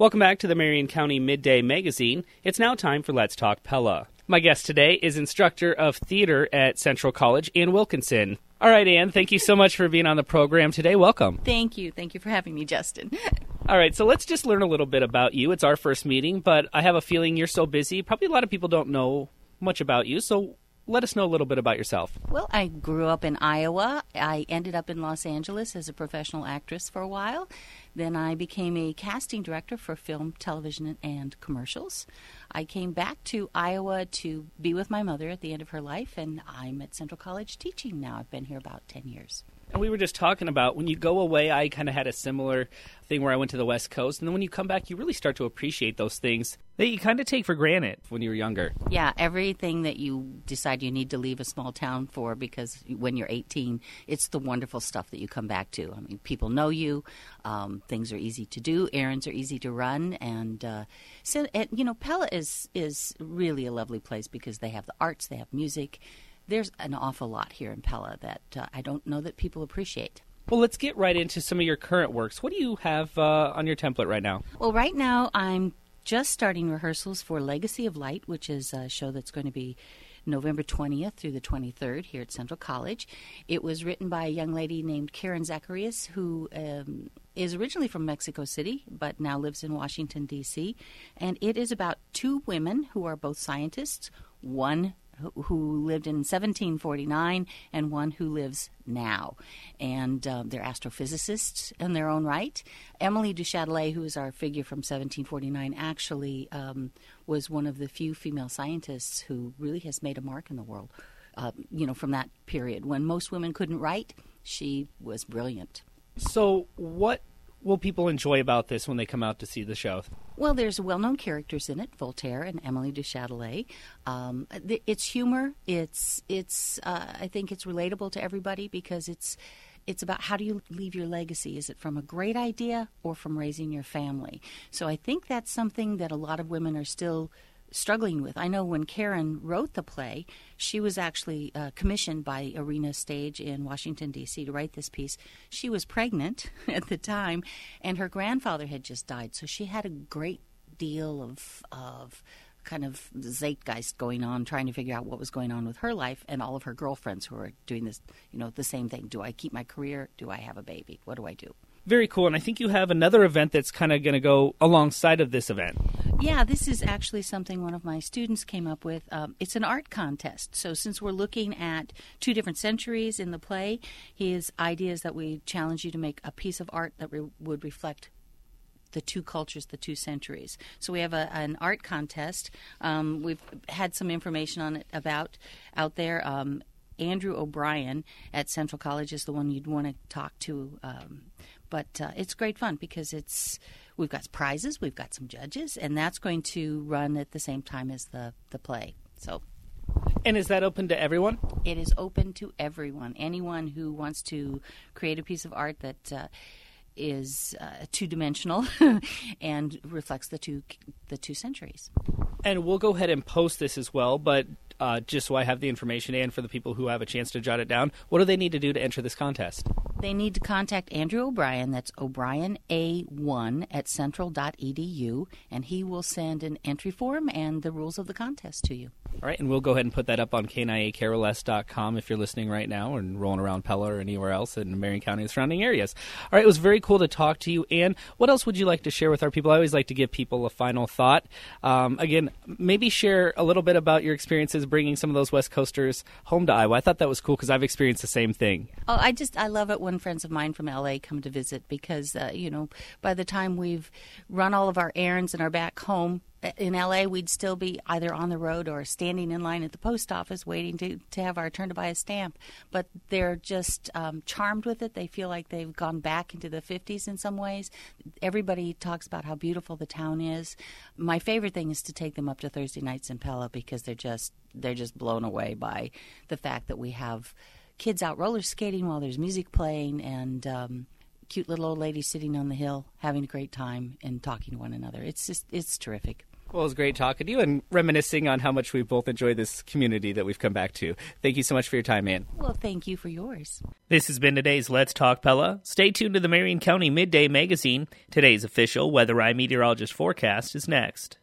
Welcome back to the Marion County Midday Magazine. It's now time for Let's Talk Pella. My guest today is instructor of theater at Central College, Ann Wilkinson. All right, Ann, thank you so much for being on the program today. Welcome. Thank you. Thank you for having me, Justin. All right, so let's just learn a little bit about you. It's our first meeting, but I have a feeling you're so busy. Probably a lot of people don't know much about you, so let us know a little bit about yourself. Well, I grew up in Iowa. I ended up in Los Angeles as a professional actress for a while. Then I became a casting director for film, television, and commercials. I came back to Iowa to be with my mother at the end of her life, and I'm at Central College teaching now. I've been here about 10 years. And we were just talking about when you go away, I kind of had a similar thing where I went to the West Coast. And then when you come back, you really start to appreciate those things that you kind of take for granted when you were younger. Yeah, everything that you decide you need to leave a small town for, because when you're 18, it's the wonderful stuff that you come back to. I mean, people know you. Things are easy to do. Errands are easy to run. And, Pella is really a lovely place because they have the arts, they have music. There's an awful lot here in Pella that I don't know that people appreciate. Well, let's get right into some of your current works. What do you have on your template right now? Well, right now I'm just starting rehearsals for Legacy of Light, which is a show that's going to be November 20th through the 23rd here at Central College. It was written by a young lady named Karen Zacharias, who is originally from Mexico City, but now lives in Washington, D.C. And it is about two women who are both scientists, one who lived in 1749 and one who lives now. And they're astrophysicists in their own right. Emily du Châtelet, who is our figure from 1749, actually was one of the few female scientists who really has made a mark in the world, from that period. When most women couldn't write, she was brilliant. So what will people enjoy about this when they come out to see the show? Well, there's well-known characters in it, Voltaire and Emily du Châtelet. It's humor. I think it's relatable to everybody because it's about how do you leave your legacy? Is it from a great idea or from raising your family? So I think that's something that a lot of women are still struggling with. I know when Karen wrote the play, she was actually commissioned by Arena Stage in Washington, D.C. to write this piece. She was pregnant at the time, and her grandfather had just died, so she had a great deal of kind of zeitgeist going on, trying to figure out what was going on with her life, and all of her girlfriends who were doing this, the same thing. Do I keep my career? Do I have a baby? What do I do? Very cool, and I think you have another event that's kind of going to go alongside of this event. Yeah, this is actually something one of my students came up with. It's an art contest. So since we're looking at two different centuries in the play, his idea is that we challenge you to make a piece of art that would reflect the two cultures, the two centuries. So we have an art contest. We've had some information on it out there. Andrew O'Brien at Central College is the one you'd want to talk to. But it's great fun because we've got prizes, we've got some judges, and that's going to run at the same time as the play. So, and is that open to everyone? It is open to everyone. Anyone who wants to create a piece of art that is two-dimensional and reflects the two centuries. And we'll go ahead and post this as well, but just so I have the information and for the people who have a chance to jot it down, what do they need to do to enter this contest? They need to contact Andrew O'Brien, that's O'Brien A1 at central.edu, and he will send an entry form and the rules of the contest to you. All right, and we'll go ahead and put that up on kniacaroless.com if you're listening right now and rolling around Pella or anywhere else in Marion County and surrounding areas. All right, it was very cool to talk to you. Ann, what else would you like to share with our people? I always like to give people a final thought. Again, maybe share a little bit about your experiences bringing some of those West Coasters home to Iowa. I thought that was cool because I've experienced the same thing. Oh, I love it when friends of mine from L.A. come to visit because, by the time we've run all of our errands and are back home, in L.A., we'd still be either on the road or standing in line at the post office waiting to have our turn to buy a stamp. But they're just charmed with it. They feel like they've gone back into the 50s in some ways. Everybody talks about how beautiful the town is. My favorite thing is to take them up to Thursday nights in Pella because they're just blown away by the fact that we have kids out roller skating while there's music playing and cute little old ladies sitting on the hill having a great time and talking to one another. It's terrific. Well, it was great talking to you and reminiscing on how much we both enjoy this community that we've come back to. Thank you so much for your time, Ann. Well, thank you for yours. This has been today's Let's Talk Pella. Stay tuned to the Marion County Midday Magazine. Today's official Weather Eye meteorologist forecast is next.